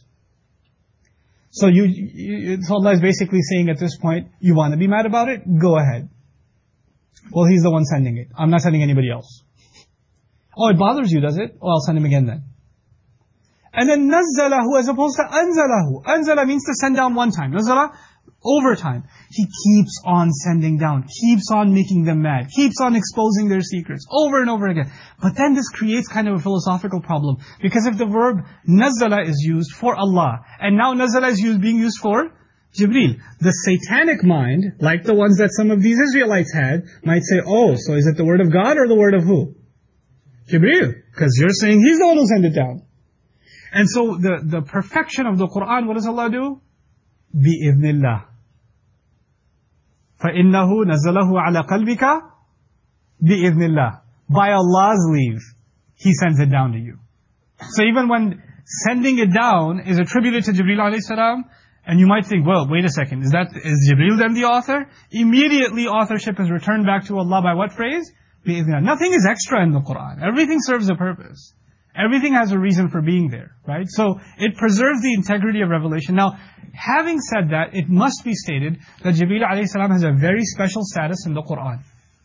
So you, you so Allah is basically saying at this point, you want to be mad about it? Go ahead. Well, He's the one sending it. I'm not sending anybody else. Oh, it bothers you, does it? Oh, I'll send Him again then. And then nazzalahu as opposed to anzalahu. Anzala means to send down one time. Nazzala, over time. He keeps on sending down, keeps on making them mad, keeps on exposing their secrets, over and over again. But then this creates kind of a philosophical problem. Because if the verb nazzala is used for Allah, and now nazzala is used, being used for Jibreel, the satanic mind, like the ones that some of these Israelites had, might say, oh, so is it the word of God or the word of who? Jibreel. Because you're saying He's the one who sent it down. And so the, the perfection of the Qur'an, what does Allah do? Bi-idhnillah. فَإِنَّهُ نَزَّلَهُ عَلَى قَلْبِكَ بِإِذْنِ اللَّهِ. By Allah's leave, He sends it down to you. So even when sending it down is attributed to Jibreel alayhi salam, and you might think, well, wait a second, is that is Jibreel then the author? Immediately authorship is returned back to Allah by what phrase? بِإِذْنِ اللَّهِ. Nothing is extra in the Qur'an. Everything serves a purpose. Everything has a reason for being there, right? So it preserves the integrity of revelation. Now, having said that, it must be stated that Jibreel alayhi salam has a very special status in the Qur'an.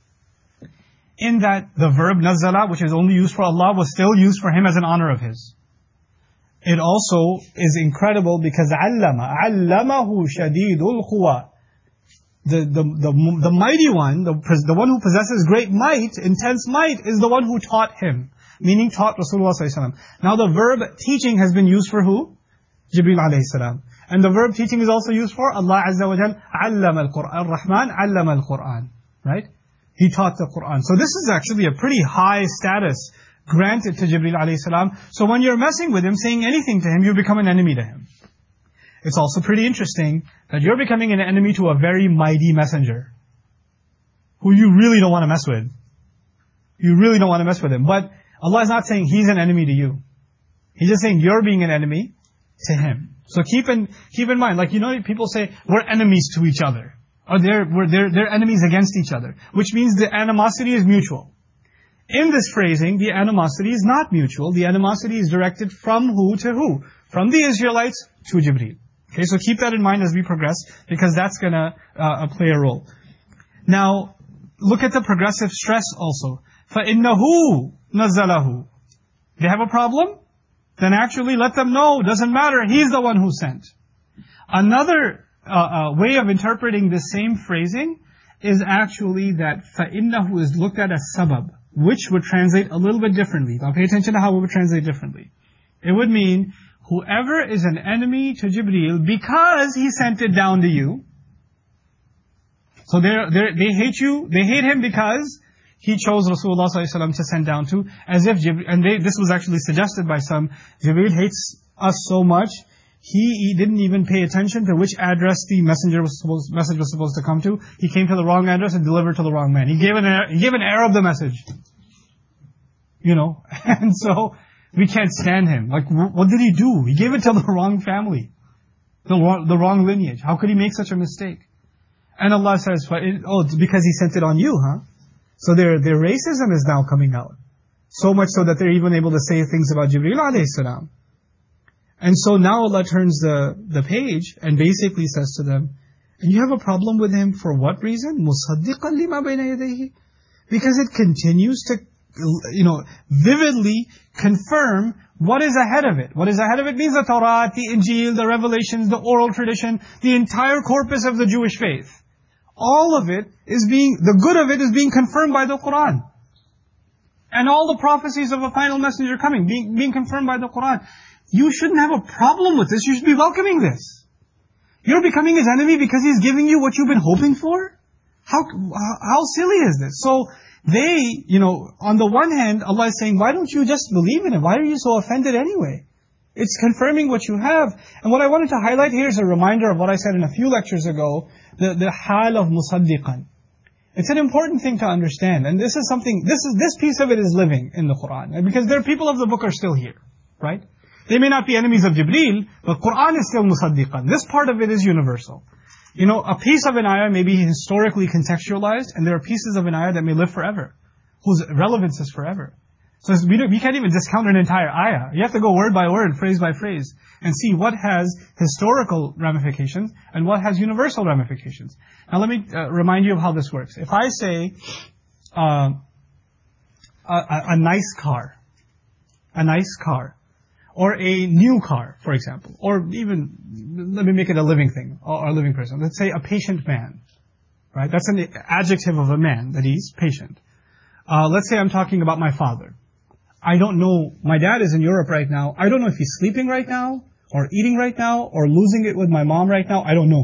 In that the verb nazzala, which is only used for Allah, was still used for Him as an honor of His. It also is incredible because allama, allamahu shadidul quwa. The, the, the, the mighty one, the, the one who possesses great might, intense might, is the one who taught him. Meaning taught Rasulullah sallallahu alaihi wasallam. Now the verb teaching has been used for who? Jibreel alayhi salam. And the verb teaching is also used for Allah Azza wa Jal. Allama al-Qur'an. Ar-Rahman allama al-Qur'an. Right? He taught the Qur'an. So this is actually a pretty high status granted to Jibreel alayhi salam. So when you're messing with him, saying anything to him, you become an enemy to him. It's also pretty interesting that you're becoming an enemy to a very mighty messenger, who you really don't want to mess with. You really don't want to mess with him. But Allah is not saying He's an enemy to you. He's just saying you're being an enemy to Him. So keep in keep in mind, like you know, people say we're enemies to each other, or they're we're, they're they're enemies against each other, which means the animosity is mutual. In this phrasing, the animosity is not mutual. The animosity is directed from who to who? From the Israelites to Jibreel. Okay, so keep that in mind as we progress, because that's gonna uh, play a role. Now, look at the progressive stress also. فَإِنَّهُ نَزَّلَهُ. They have a problem? Then actually let them know. Doesn't matter. He's the one who sent. Another uh, uh, way of interpreting this same phrasing is actually that فَإِنَّهُ is looked at as sabab, which would translate a little bit differently. Now pay attention to how it would translate differently. It would mean, whoever is an enemy to Jibreel because he sent it down to you. So they they hate you, they hate him because he chose Rasulullah sallallahu alaihi wasallam to send down to, as if Jibreel, and they, this was actually suggested by some, Jibreel hates us so much, he, he didn't even pay attention to which address the messenger was supposed, message was supposed to come to. He came to the wrong address and delivered to the wrong man. He gave an he gave an Arab the message. You know, and so we can't stand him. Like, what did he do? He gave it to the wrong family, the wrong, the wrong lineage. How could he make such a mistake? And Allah says, oh, it's because he sent it on you, huh? So their their racism is now coming out. So much so that they're even able to say things about Jibreel alayhi salam. And so now Allah turns the, the page and basically says to them, and you have a problem with him for what reason? مُصَدِّقًا لِمَا بَيْنَ يَدَيْهِ. Because it continues to, you know, vividly confirm what is ahead of it. What is ahead of it means the Torah, the Injil, the Revelations, the oral tradition, the entire corpus of the Jewish faith. All of it is being, the good of it is being confirmed by the Qur'an. And all the prophecies of a final messenger coming, being, being confirmed by the Qur'an. You shouldn't have a problem with this. You should be welcoming this. You're becoming his enemy because he's giving you what you've been hoping for? How, how silly is this? So, they, you know, on the one hand, Allah is saying, why don't you just believe in it? Why are you so offended anyway? It's confirming what you have. And what I wanted to highlight here is a reminder of what I said in a few lectures ago, the, the hal of musaddiqan. It's an important thing to understand. And this is something, this is, this piece of it is living in the Qur'an. And because the people of the book are still here, right? They may not be enemies of Jibreel, but Qur'an is still musaddiqan. This part of it is universal. You know, a piece of an ayah may be historically contextualized, and there are pieces of an ayah that may live forever, whose relevance is forever. So we, don't, we can't even discount an entire ayah. You have to go word by word, phrase by phrase, and see what has historical ramifications and what has universal ramifications. Now let me uh, remind you of how this works. If I say uh, a, a, a nice car, a nice car, or a new car, for example, or even, let me make it a living thing, or a living person. Let's say a patient man, right? That's an adjective of a man, that he's patient. Uh, let's say I'm talking about my father. I don't know, my dad is in Europe right now. I don't know if he's sleeping right now, or eating right now, or losing it with my mom right now. I don't know.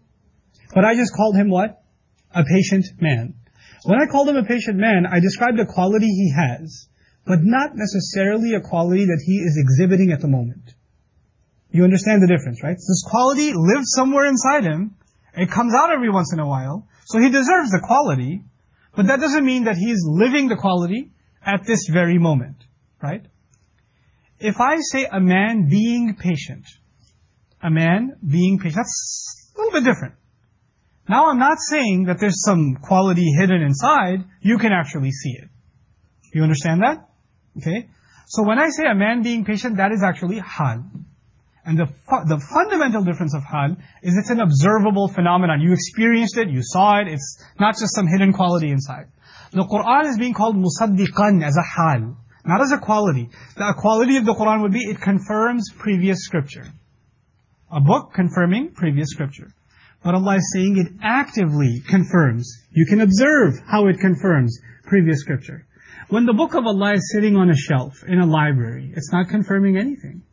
But I just called him what? A patient man. When I called him a patient man, I described a quality he has, but not necessarily a quality that he is exhibiting at the moment. You understand the difference, right? This quality lives somewhere inside him. It comes out every once in a while. So he deserves the quality, but that doesn't mean that he is living the quality at this very moment, right? If I say a man being patient, a man being patient, that's a little bit different. Now I'm not saying that there's some quality hidden inside, you can actually see it. You understand that? Okay? So when I say a man being patient, that is actually hal. And the fu- the fundamental difference of hal is it's an observable phenomenon. You experienced it, you saw it, it's not just some hidden quality inside. The Qur'an is being called musaddiqan as a hal, not as a quality. The quality of the Qur'an would be it confirms previous scripture. A book confirming previous scripture. But Allah is saying it actively confirms. You can observe how it confirms previous scripture. When the book of Allah is sitting on a shelf in a library, it's not confirming anything.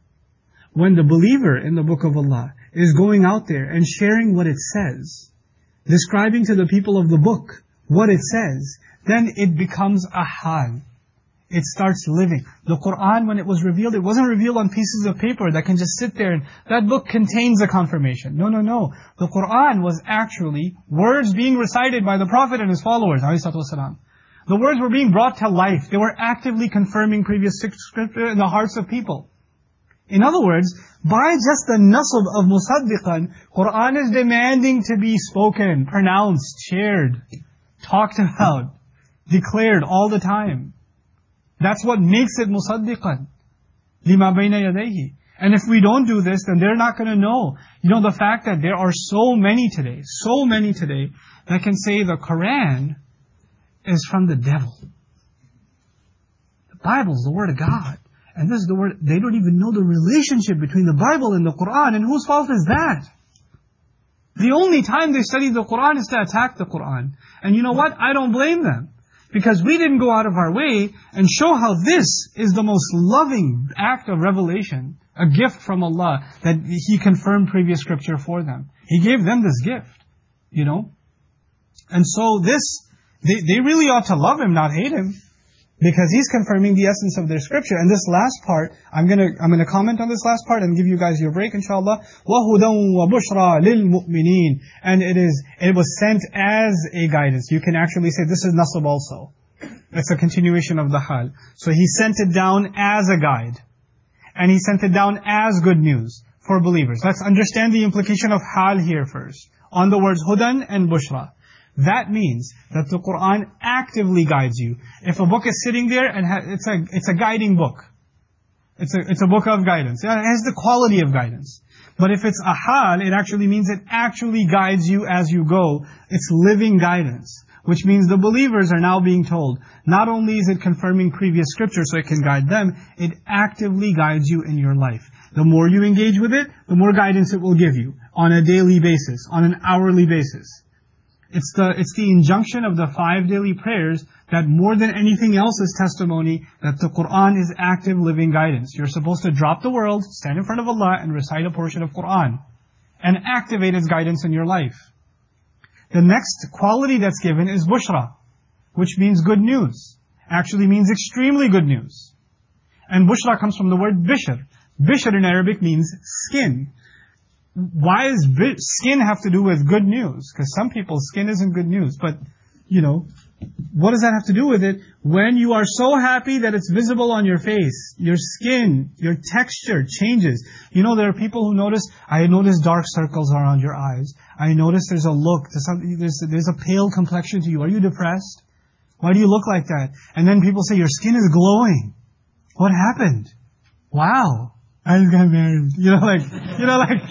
When the believer in the book of Allah is going out there and sharing what it says, describing to the people of the book what it says, then it becomes a hal. It starts living. The Qur'an, when it was revealed, it wasn't revealed on pieces of paper that can just sit there and that book contains a confirmation. No, no, no. The Qur'an was actually words being recited by the Prophet and his followers, alayhi salatu wasalam. The words were being brought to life. They were actively confirming previous scripture in the hearts of people. In other words, by just the nasab of musaddiqan, Qur'an is demanding to be spoken, pronounced, shared, talked about, declared all the time. That's what makes it musaddiqan. Lima bayna yadayhi. And if we don't do this, then they're not going to know. You know, the fact that there are so many today, so many today, that can say the Qur'an is from the devil. The Bible is the Word of God. And this is the word, they don't even know the relationship between the Bible and the Qur'an. And whose fault is that? The only time they study the Qur'an is to attack the Qur'an. And you know what? I don't blame them. Because we didn't go out of our way and show how this is the most loving act of revelation, a gift from Allah, that He confirmed previous scripture for them. He gave them this gift, you know. And so this, they, they really ought to love Him, not hate Him. Because He's confirming the essence of their scripture. And this last part, I'm gonna, I'm gonna comment on this last part and give you guys your break, inshallah. وَهُدًى وَبُشْرَى لِلْمُؤْمِنِينَ. And it is, it was sent as a guidance. You can actually say this is nasab also. It's a continuation of the hal. So He sent it down as a guide. And He sent it down as good news for believers. Let's understand the implication of hal here first. On the words hudan and bushra. That means that the Qur'an actively guides you. If a book is sitting there and ha- it's a it's a guiding book, it's a it's a book of guidance. It has the quality of guidance. But if it's a hal, it actually means it actually guides you as you go. It's living guidance, which means the believers are now being told, not only is it confirming previous scripture so it can guide them, it actively guides you in your life. The more you engage with it, the more guidance it will give you on a daily basis, on an hourly basis. It's the, it's the injunction of the five daily prayers that more than anything else is testimony that the Qur'an is active living guidance. You're supposed to drop the world, stand in front of Allah and recite a portion of Qur'an. and activate its guidance in your life. The next quality that's given is bushra, which means good news. Actually means extremely good news. And bushra comes from the word bishr. Bishr in Arabic means skin. Why does skin have to do with good news? Because some people's skin isn't good news. But, you know, what does that have to do with it? When you are so happy that it's visible on your face, your skin, your texture changes. You know, there are people who notice, I notice dark circles around your eyes. I notice there's a look, there's, some, there's, there's a pale complexion to you. Are you depressed? Why do you look like that? And then people say, your skin is glowing. What happened? Wow. I just got married. You know, like, you know, like,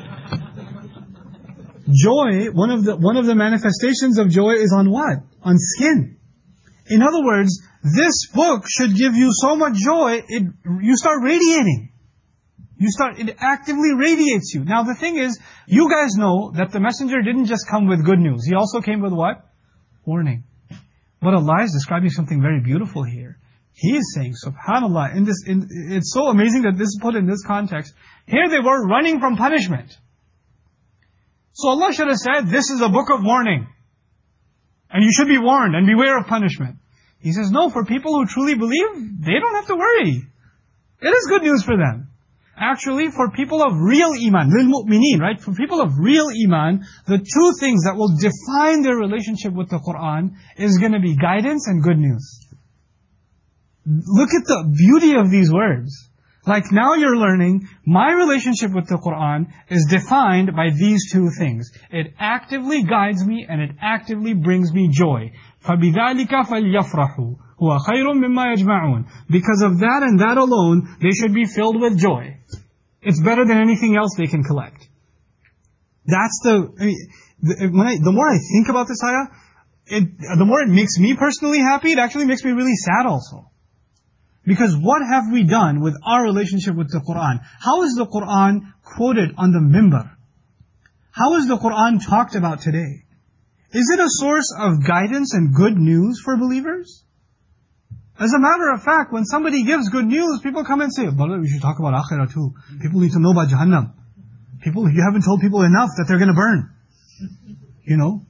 joy, one of the, one of the manifestations of joy is on what? On skin. In other words, this book should give you so much joy, it, you start radiating. You start, it actively radiates you. Now the thing is, you guys know that the messenger didn't just come with good news. He also came with what? Warning. But Allah is describing something very beautiful here. He is saying, subhanAllah, in this, in, it's so amazing that this is put in this context. Here they were running from punishment. So Allah should have said, this is a book of warning. And you should be warned and beware of punishment. He says, no, for people who truly believe, they don't have to worry. It is good news for them. Actually, for people of real iman, lil-mu'mineen, right? For people of real iman, the two things that will define their relationship with the Qur'an is going to be guidance and good news. Look at the beauty of these words. Like now you're learning, my relationship with the Qur'an is defined by these two things. It actively guides me and it actively brings me joy. فَبِذَلِكَ فَلْيَفْرَحُوا هُوَ خَيْرٌ مِمَّا يَجْمَعُونَ. Because of that and that alone, they should be filled with joy. It's better than anything else they can collect. That's the, I mean, the, when I, the more I think about this ayah, it, the more it makes me personally happy, it actually makes me really sad also. Because what have we done with our relationship with the Qur'an? How is the Qur'an quoted on the mimbar? How is the Qur'an talked about today? Is it a source of guidance and good news for believers? As a matter of fact, when somebody gives good news, people come and say, "Brother, we should talk about akhirah too. People need to know about Jahannam. People, you haven't told people enough that they're going to burn." You know?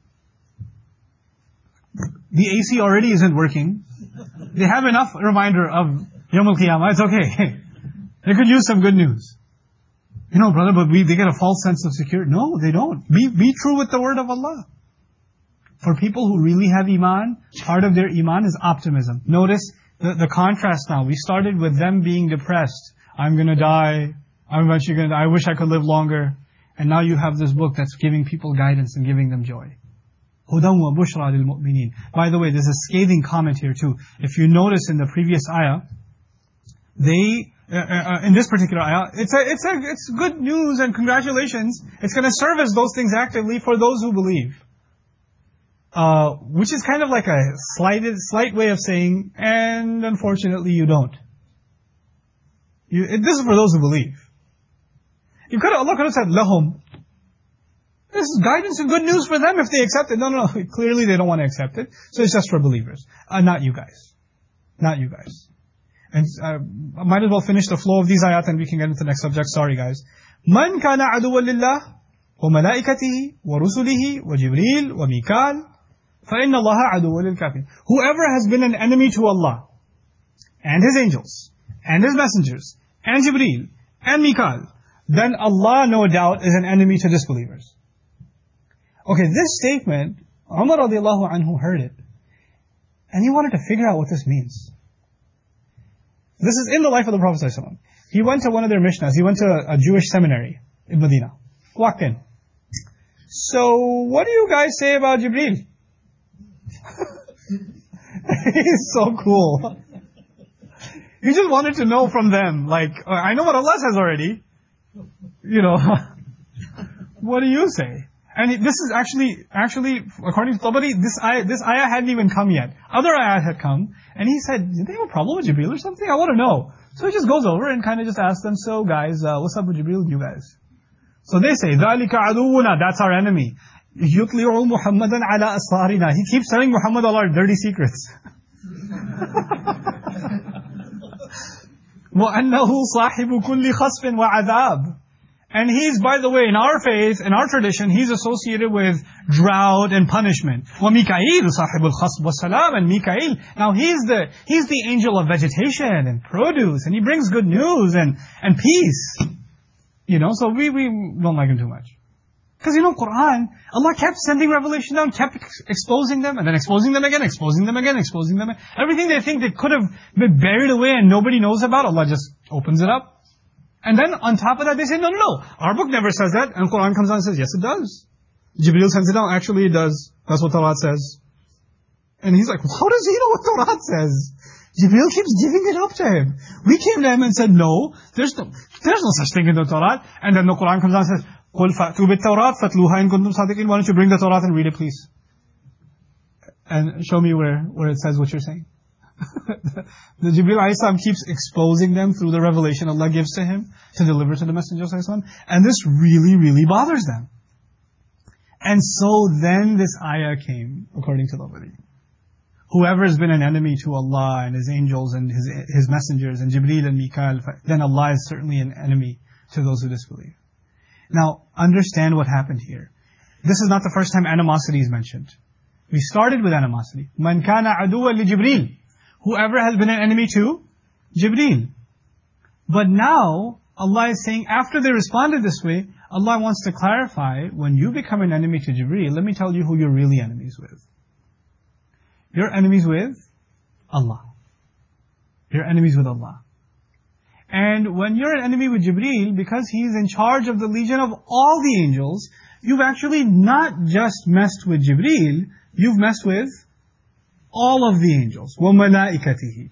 The A C already isn't working. They have enough reminder of Yawm al-Qiyamah. It's okay. They could use some good news. You know, brother, but we, they get a false sense of security. No, they don't. Be, be true with the word of Allah. For people who really have iman, part of their iman is optimism. Notice the, the contrast now. We started with them being depressed. I'm going to die. I'm eventually going to die. I wish I could live longer. And now you have this book that's giving people guidance and giving them joy. هُدًى وَبُشْرَى لِلْمُؤْمِنِينَ. By the way, there's a scathing comment here too. If you notice in the previous ayah, they, uh, uh, in this particular ayah, it's a, it's a, it's good news and congratulations. It's going to serve as those things actively for those who believe. Uh, which is kind of like a slight, slight way of saying, and unfortunately you don't. You, it, this is for those who believe. You could have, Allah could have said, lahum. This is guidance and good news for them if they accept it. No, no, no. Clearly they don't want to accept it. So it's just for believers. Uh, not you guys. Not you guys. And uh, I might as well finish the flow of these ayat and we can get into the next subject. Sorry guys. مَنْ كَانَ عَدُوًا لِلَّهِ وَمَلَائِكَتِهِ وَرُسُلِهِ وَجِبْرِيلَ وَمِيكَالَ فَإِنَّ اللَّهَ عَدُوٌ لِلْكَافِرِينَ. Whoever has been an enemy to Allah, and His angels, and His messengers, and Jibreel, and Mikal, then Allah no doubt is an enemy to disbelievers. Okay, this statement, Umar radiallahu anhu heard it, and he wanted to figure out what this means. This is in the life of the Prophet ﷺ. He went to one of their mishnahs, he went to a, a Jewish seminary in Medina, walked in. So, what do you guys say about Jibreel? He's so cool. He just wanted to know from them, like, I know what Allah says already. You know, what do you say? And this is actually, actually, according to Tabari, this ayah, this ayah hadn't even come yet. Other ayah had come, and he said, did they have a problem with Jibreel or something? I want to know. So he just goes over and kind of just asks them, so guys, uh, what's up with Jibreel, you guys? So they say, ذَلِكَ عَدُوُّنَا, that's our enemy. يُطْلِعُ مُحَمَّدًا عَلَىٰ أَسْرَارِنَا. He keeps telling Muhammad all our dirty secrets. وَأَنَّهُ صَاحِبُ كُلِّ خَصْفٍ وَعَذَابٍ. And he's, by the way, in our faith, in our tradition, he's associated with drought and punishment. وَمِكَائِيلُ صَاحِبُ الْخَصْبِ وَالسَّلَامِ. And Mikael, now he's the, he's the angel of vegetation and produce, and he brings good news and, and peace. You know, so we, we don't like him too much. Because you know, Quran, Allah kept sending revelation down, kept ex- exposing them, and then exposing them again, exposing them again, exposing them again. Everything they think they could have been buried away and nobody knows about, Allah just opens it up. And then on top of that, they say, no, no, no, our book never says that. And Quran comes out and says, yes, it does. Jibreel sends it down, actually it does. That's what Tawrat says. And he's like, how does he know what Tawrat says? Jibreel keeps giving it up to him. We came to him and said, no, there's no, there's no such thing in the Tawrat. And then the Quran comes out and says, قُلْ فَأْتُوا بِالتَّوْرَاتِ فَاتْلُوهَا إِن كُنْتُمْ صَادِقِينَ. Why don't you bring the Tawrat and read it, please? And show me where, where it says what you're saying. The Jibreel alayhi salam keeps exposing them through the revelation Allah gives to him to deliver to the Messenger alayhi salam. And this really, really bothers them. And so then this ayah came, according to the Wali. Whoever has been an enemy to Allah and His angels and His, His messengers and Jibreel and Mikael, then Allah is certainly an enemy to those who disbelieve. Now, understand what happened here. This is not the first time animosity is mentioned. We started with animosity. مَنْ كَانَ عَدُوًا لِجِبْرِيلٍ. Whoever has been an enemy to Jibreel. But now, Allah is saying, after they responded this way, Allah wants to clarify, when you become an enemy to Jibreel, let me tell you who you're really enemies with. You're enemies with Allah. You're enemies with Allah. And when you're an enemy with Jibreel, because he's in charge of the legion of all the angels, you've actually not just messed with Jibreel, you've messed with all of the angels. وَمَلَائِكَتِهِ.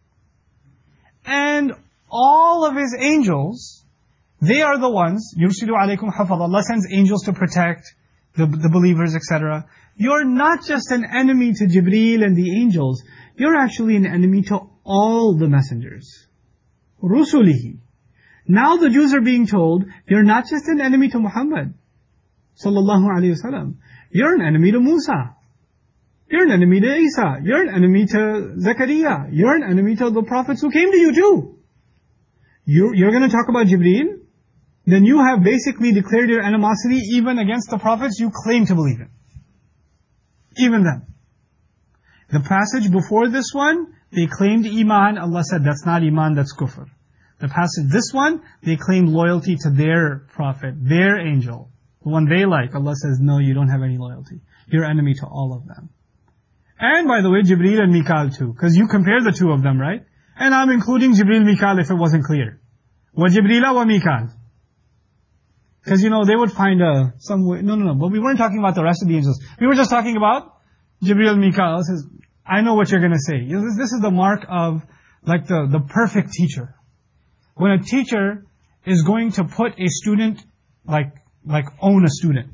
And all of His angels, they are the ones, يُرْسِلُ عَلَيْكُمْ حَفَظًا. Allah sends angels to protect the, the believers, et cetera. You're not just an enemy to Jibreel and the angels, you're actually an enemy to all the messengers. رُسُلِهِ. Now the Jews are being told, you're not just an enemy to Muhammad sallallahu alayhi wasallam. You're an enemy to Musa. You're an enemy to Isa. You're an enemy to Zakaria. You're an enemy to the prophets who came to you too. You're, you're going to talk about Jibreel? Then you have basically declared your animosity even against the prophets you claim to believe in. Even them. The passage before this one, they claimed Iman. Allah said, that's not Iman, that's kufr. The passage, this one, they claimed loyalty to their prophet, their angel. The one they like. Allah says, no, you don't have any loyalty. You're enemy to all of them. And by the way, Jibreel and Mikael too. Because you compare the two of them, right? And I'm including Jibreel, Mikael if it wasn't clear. Wa Jibrila wa Mikael. Because you know, they would find a, some way, no, no, no, but we weren't talking about the rest of the angels. We were just talking about Jibreel, Mikael. It says, I know what you're going to say. This, this is the mark of, like the, the perfect teacher. When a teacher is going to put a student, like, like own a student.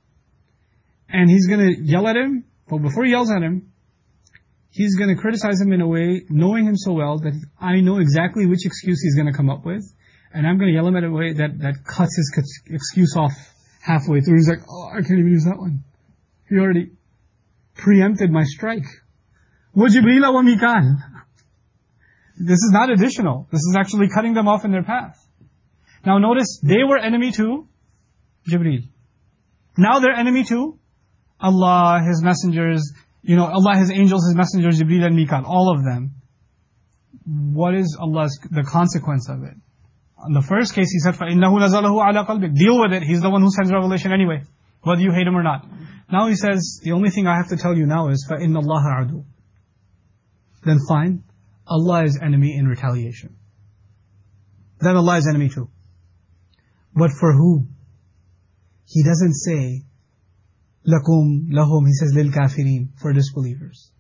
And he's going to yell at him, but before he yells at him, he's going to criticize him in a way, knowing him so well that I know exactly which excuse he's going to come up with. And I'm going to yell him at a way that, that cuts his excuse off halfway through. He's like, oh, I can't even use that one. He already preempted my strike. Wa Jibrila wa Mikael. This is not additional. This is actually cutting them off in their path. Now notice, they were enemy to Jibreel. Now they're enemy to Allah, His messengers, you know, Allah, His angels, His messengers, Jibreel and Mikael, all of them. What is Allah's, the consequence of it? In the first case, He said, فَإِنَّهُ نَزَلَهُ عَلَى قَلْبِكَ. Deal with it. He's the one who sends revelation anyway, whether you hate Him or not. Now He says, the only thing I have to tell you now is, فَإِنَّ اللَّهَ عَدُوٌ. Then fine, Allah is enemy in retaliation. Then Allah is enemy too. But for who? He doesn't say, لَكُمْ, لَهُمْ, He says, لِلْكَافِرِينَ, for disbelievers.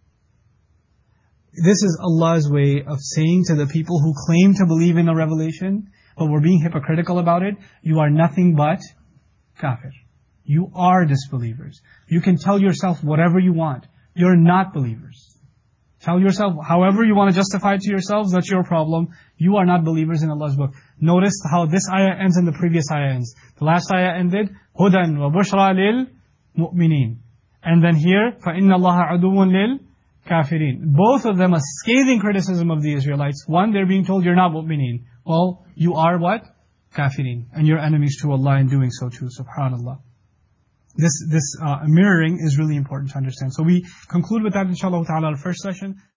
This is Allah's way of saying to the people who claim to believe in the revelation, but were being hypocritical about it, you are nothing but kafir. You are disbelievers. You can tell yourself whatever you want. You're not believers. Tell yourself however you want to justify it to yourselves, that's your problem. You are not believers in Allah's book. Notice how this ayah ends and the previous ayah ends. The last ayah ended, هُدًى وَبُشْرَى لِلْمُؤْمِنِينَ. And then here, فَإِنَّ اللَّهَ عَدُوٌ لِلْكَافِرِينَ. Both of them a scathing criticism of the Israelites. One, they're being told you're not mu'mineen. Well, you are what? kafirin. And you're enemies to Allah in doing so too, subhanallah. This, this uh, mirroring is really important to understand. So we conclude with that inshallah ta'ala our first session.